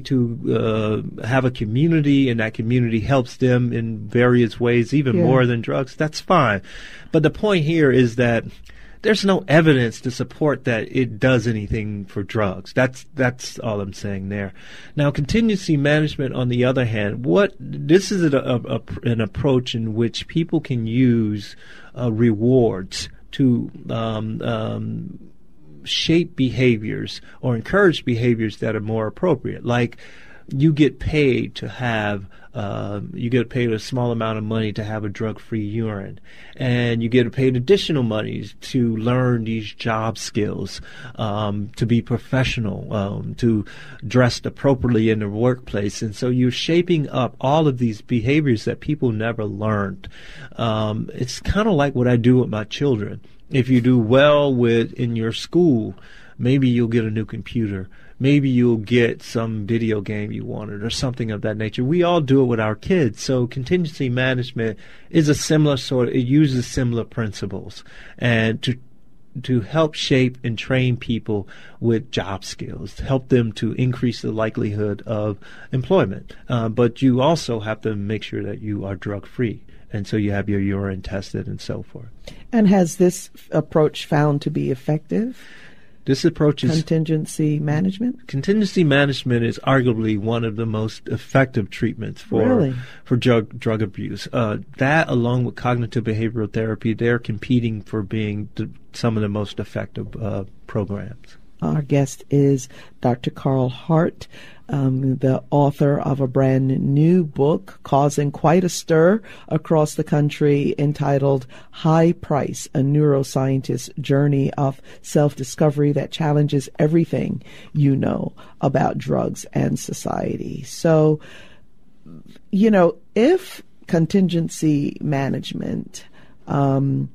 to uh, have a community and that community helps them in various ways, even Yeah. more than drugs, that's fine. But the point here is that there's no evidence to support that it does anything for drugs. That's that's all I'm saying there. Now, contingency management, on the other hand, what this is a, a, a, an approach in which people can use uh, rewards to um, um, shape behaviors or encourage behaviors that are more appropriate. Like you get paid to have Uh, you get paid a small amount of money to have a drug-free urine, and you get paid additional monies to learn these job skills, um, to be professional, um, to dress appropriately in the workplace. And so you're shaping up all of these behaviors that people never learned. Um, it's kind of like what I do with my children. If you do well with in your school, maybe you'll get a new computer. Maybe you'll get some video game you wanted or something of that nature. We all do it with our kids. So contingency management is a similar sort of, it uses similar principles and to to help shape and train people with job skills, to help them to increase the likelihood of employment. Uh, but you also have to make sure that you are drug-free. And so you have your urine tested and so forth. And has this approach found to be effective? This approach is contingency management. Contingency management is arguably one of the most effective treatments for Really? for drug drug abuse. Uh, that, along with cognitive behavioral therapy, they're competing for being the, some of the most effective uh, programs. Our guest is Doctor Carl Hart, um, the author of a brand new book causing quite a stir across the country entitled High Price, a Neuroscientist's Journey of Self-Discovery that Challenges Everything You Know About Drugs and Society. So, you know, if contingency management um,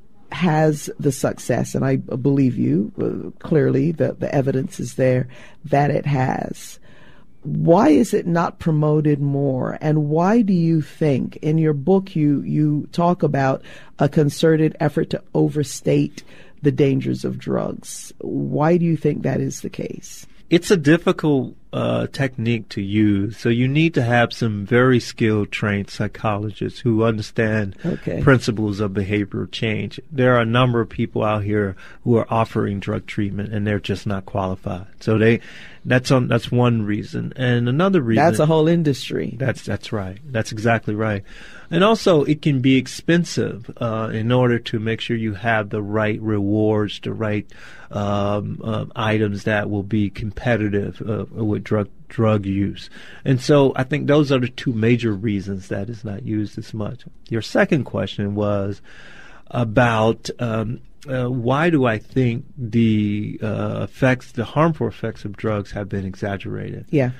has the success, and I believe you, uh, clearly the, the evidence is there that it has, why is it not promoted more? And why do you think, in your book, you, you talk about a concerted effort to overstate the dangers of drugs? Why do you think that is the case? It's a difficult uh, technique to use, so you need to have some very skilled, trained psychologists who understand okay. principles of behavioral change. There are a number of people out here who are offering drug treatment, and they're just not qualified. So they, that's on, that's one reason, and another reason. That's a whole industry. That's that's right. That's exactly right. And also, it can be expensive uh, in order to make sure you have the right rewards, the right um, uh, items that will be competitive uh, with drug drug use. And so I think those are the two major reasons that it's not used as much. Your second question was about um, uh, why do I think the uh, effects, the harmful effects of drugs have been exaggerated? Yeah.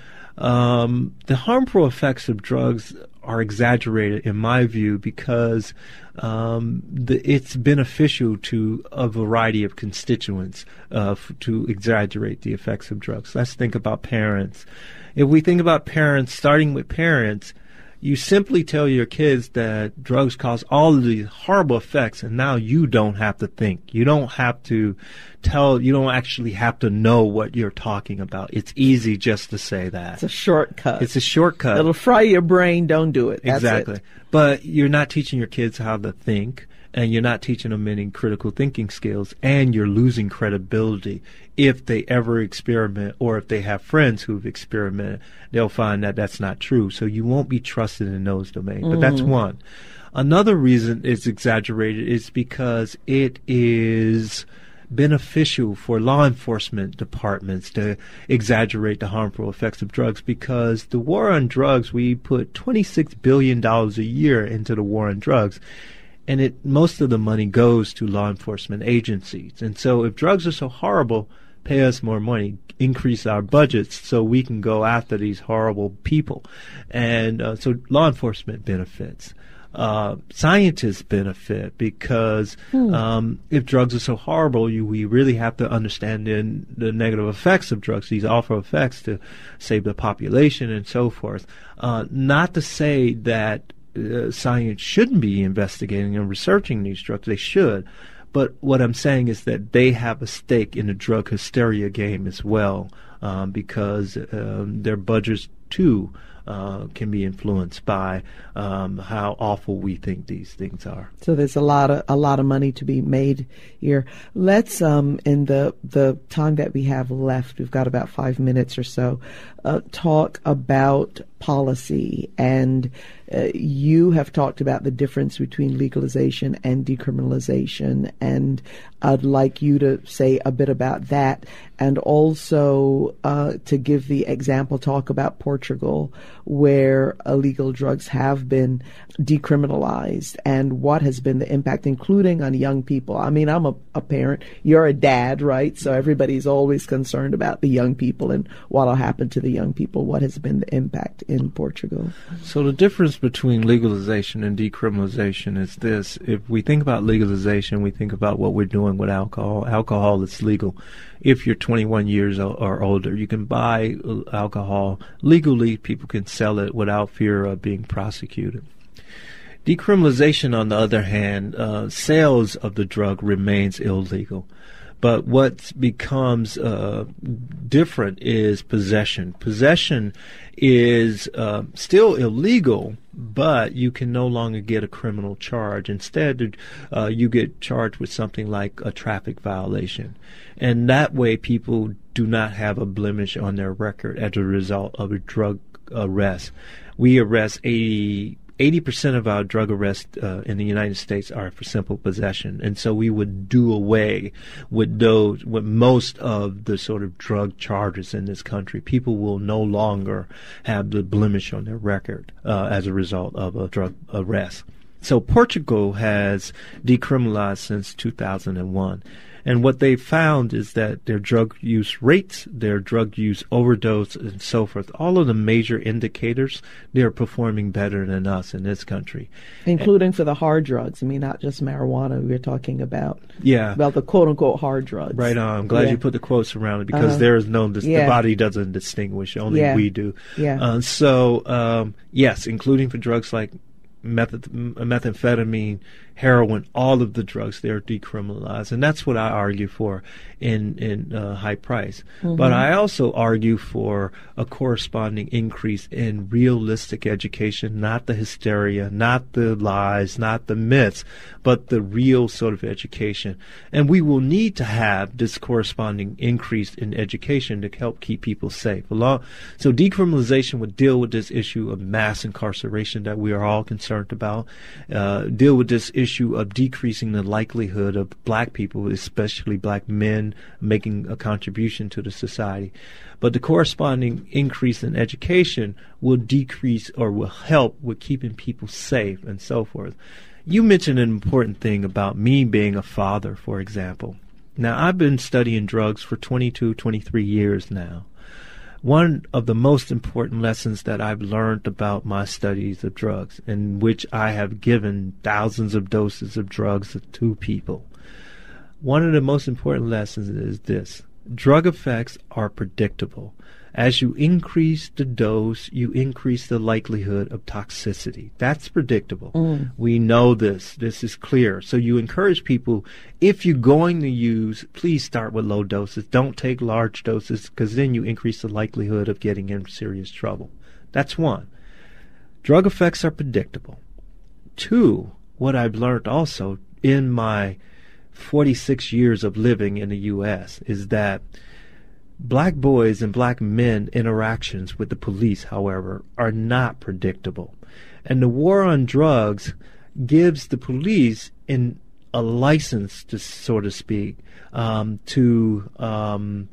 Um, the harmful effects of drugs are exaggerated, in my view, because um, the, it's beneficial to a variety of constituents uh, f- to exaggerate the effects of drugs. Let's think about parents. If we think about parents, starting with parents, you simply tell your kids that drugs cause all of these horrible effects, and now you don't have to think. You don't have to tell, you don't actually have to know what you're talking about. It's easy just to say that. It's a shortcut. It's a shortcut. It'll fry your brain. Don't do it. That's exactly. it. But you're not teaching your kids how to think, and you're not teaching them any critical thinking skills, and you're losing credibility. If they ever experiment, or if they have friends who've experimented, they'll find that that's not true. So you won't be trusted in those domains. Mm. But that's one. Another reason it's exaggerated is because it is beneficial for law enforcement departments to exaggerate the harmful effects of drugs, because the war on drugs, we put twenty-six billion dollars a year into the war on drugs. And it, most of the money goes to law enforcement agencies. And so if drugs are so horrible, pay us more money, increase our budgets so we can go after these horrible people. And uh, so law enforcement benefits. Uh, scientists benefit because Hmm. um, if drugs are so horrible, you, we really have to understand the, the negative effects of drugs, these awful effects, to save the population and so forth. Uh, not to say that Uh, science shouldn't be investigating and researching these drugs. They should. But what I'm saying is that they have a stake in the drug hysteria game as well, um, because um, their budgets, too, uh, can be influenced by um, how awful we think these things are. So there's a lot of a lot of money to be made here. Let's, um, in the the time that we have left, we've got about five minutes or so, uh, talk about policy. And uh, you have talked about the difference between legalization and decriminalization, and I'd like you to say a bit about that, and also uh, to give the example, talk about Portugal, where illegal drugs have been decriminalized, and what has been the impact, including on young people. I mean, I'm a, a parent, you're a dad, right? So everybody's always concerned about the young people and what'll happen to the young people. What has been the impact in Portugal? So the difference between legalization and decriminalization is this. If we think about legalization, we think about what we're doing with alcohol. Alcohol is legal. If you're twenty-one years or older, you can buy alcohol legally. People can sell it without fear of being prosecuted. Decriminalization, on the other hand, uh, sales of the drug remains illegal. But what becomes uh, different is possession. Possession is uh, still illegal, but you can no longer get a criminal charge. Instead, uh, you get charged with something like a traffic violation. And that way people do not have a blemish on their record as a result of a drug arrest. We arrest eighty eighty percent of our drug arrests uh, in the United States are for simple possession. And so we would do away with those, with most of the sort of drug charges in this country. People will no longer have the blemish on their record uh, as a result of a drug arrest. So Portugal has decriminalized since two thousand one. And what they found is that their drug use rates, their drug use overdose, and so forth, all of the major indicators, they're performing better than us in this country. Including and, for the hard drugs. I mean, not just marijuana we're talking about. Yeah. About the quote-unquote hard drugs. Right on. I'm glad yeah. you put the quotes around it because uh, there is no, dis- yeah. the body doesn't distinguish. Only yeah. we do. Yeah. Uh, so, um, yes, including for drugs like meth- methamphetamine, heroin, all of the drugs, they're decriminalized. And that's what I argue for in, in uh, high price. Mm-hmm. But I also argue for a corresponding increase in realistic education, not the hysteria, not the lies, not the myths, but the real sort of education. And we will need to have this corresponding increase in education to help keep people safe. So decriminalization would deal with this issue of mass incarceration that we are all concerned about, uh, deal with this issue of decreasing the likelihood of black people, especially black men, making a contribution to the society. But the corresponding increase in education will decrease or will help with keeping people safe and so forth. You mentioned an important thing about me being a father, for example. Now, I've been studying drugs for twenty-two, twenty-three years now. One of the most important lessons that I've learned about my studies of drugs, in which I have given thousands of doses of drugs to people, one of the most important lessons is this: drug effects are predictable. As you increase the dose, you increase the likelihood of toxicity. That's predictable. Mm. We know this. This is clear. So you encourage people, if you're going to use, please start with low doses. Don't take large doses, because then you increase the likelihood of getting in serious trouble. That's one. Drug effects are predictable. Two, what I've learned also in my forty-six years of living in the U S is that black boys and black men interactions with the police, however, are not predictable. And the war on drugs gives the police in a license, to so to speak, um, to um,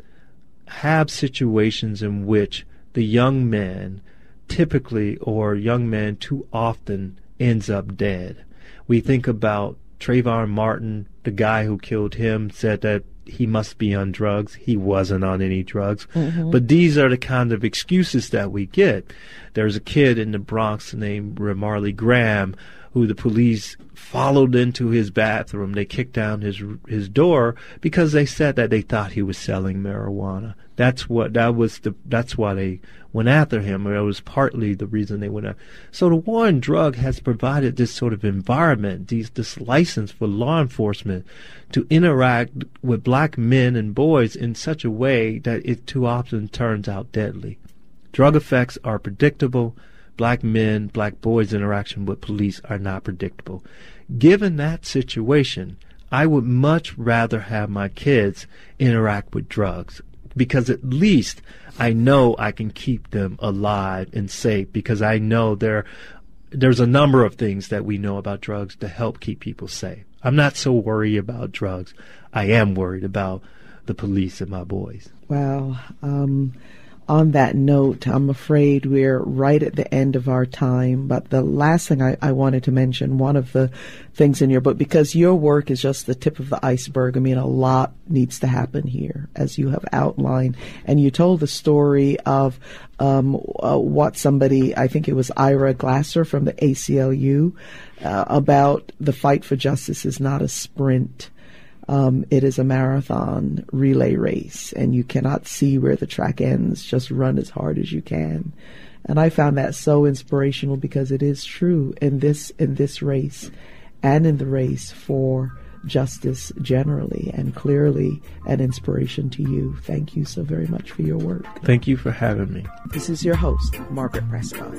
have situations in which the young man typically, or young man too often, ends up dead. We think about Trayvon Martin, the guy who killed him, said that he must be on drugs. He wasn't on any drugs. Mm-hmm. But these are the kind of excuses that we get. There's a kid in the Bronx named Ramarley Graham who the police followed into his bathroom. They kicked down his his door because they said that they thought he was selling marijuana. That's what that was the that's why they went after him, or it was partly the reason they went after. So the war on drug has provided this sort of environment, these this license for law enforcement to interact with black men and boys in such a way that it too often turns out deadly. Drug effects are predictable. Black men, black boys' interaction with police are not predictable. Given that situation, I would much rather have my kids interact with drugs, because at least I know I can keep them alive and safe, because I know there there's a number of things that we know about drugs to help keep people safe. I'm not so worried about drugs. I am worried about the police and my boys. Wow. Um, on that note, I'm afraid we're right at the end of our time. But the last thing I, I wanted to mention, one of the things in your book, because your work is just the tip of the iceberg. I mean, a lot needs to happen here, as you have outlined. And you told the story of um, uh, what somebody, I think it was Ira Glasser from the A C L U, uh, about the fight for justice is not a sprint. Um, it is a marathon relay race, and you cannot see where the track ends. Just run as hard as you can. And I found that so inspirational, because it is true in this in this race and in the race for justice generally, and clearly an inspiration to you. Thank you so very much for your work. Thank you for having me. This is your host, Margaret Prescott.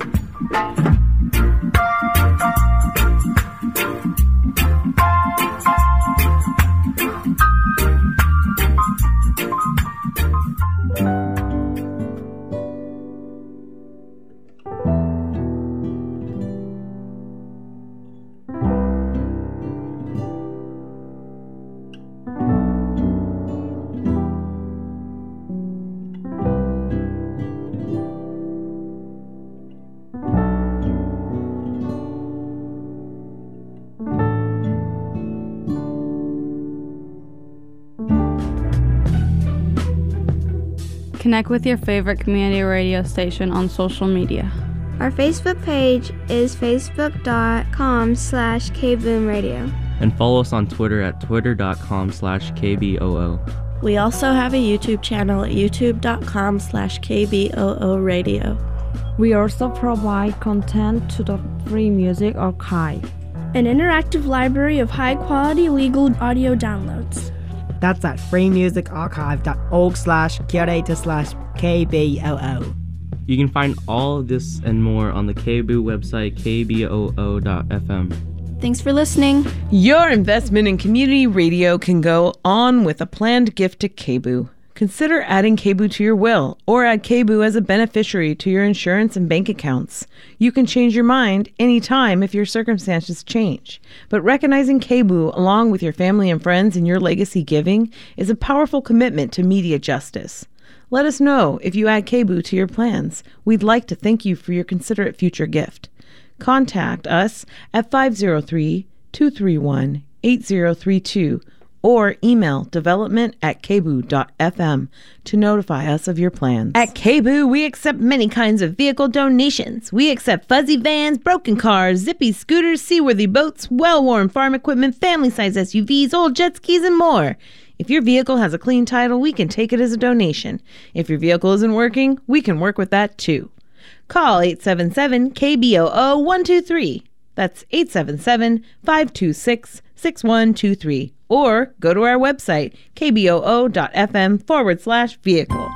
Connect with your favorite community radio station on social media. Our Facebook page is facebook.com slash kboomradio. And follow us on Twitter at twitter.com slash kboo. We also have a YouTube channel at youtube.com slash kboo radio. We also provide content to the Free Music Archive, an interactive library of high-quality legal audio downloads. That's at freemusicarchive.org slash curator slash kboo. You can find all of this and more on the K B O O website, k b o o dot f m. Thanks for listening. Your investment in community radio can go on with a planned gift to K B O O. Consider adding K B O O to your will or add K B O O as a beneficiary to your insurance and bank accounts. You can change your mind anytime if your circumstances change. But recognizing K B O O along with your family and friends in your legacy giving is a powerful commitment to media justice. Let us know if you add K B O O to your plans. We'd like to thank you for your considerate future gift. Contact us at five oh three, two three one, eight oh three two or email development at k b o o dot f m to notify us of your plans. At K B O O, we accept many kinds of vehicle donations. We accept fuzzy vans, broken cars, zippy scooters, seaworthy boats, well-worn farm equipment, family-size S U Vs, old jet skis, and more. If your vehicle has a clean title, we can take it as a donation. If your vehicle isn't working, we can work with that too. Call eight seven seven K B O O one two three. That's eight seven seven, five two six, six one two three. Or go to our website, kboo.fm forward slash vehicle.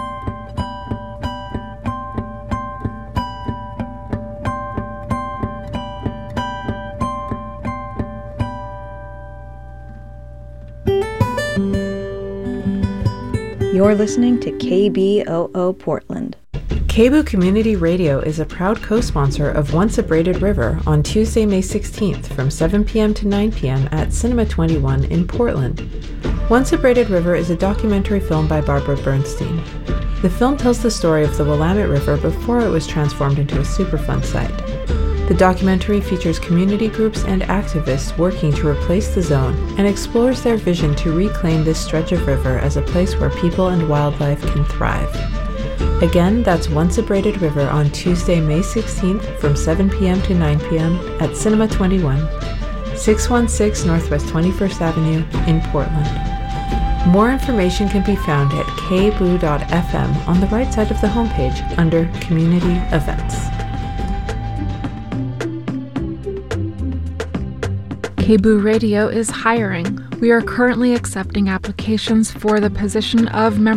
You're listening to K B O O Portland. K B O O Community Radio is a proud co-sponsor of Once a Braided River on Tuesday, May sixteenth from seven p.m. to nine p.m. at Cinema twenty-one in Portland. Once a Braided River is a documentary film by Barbara Bernstein. The film tells the story of the Willamette River before it was transformed into a Superfund site. The documentary features community groups and activists working to replace the zone and explores their vision to reclaim this stretch of river as a place where people and wildlife can thrive. Again, that's Once a Braided River on Tuesday, May sixteenth from seven p.m. to nine p.m. at Cinema twenty-one, six one six Northwest twenty-first Avenue in Portland. More information can be found at k b o o dot f m on the right side of the homepage under Community Events. K B O O Radio is hiring. We are currently accepting applications for the position of member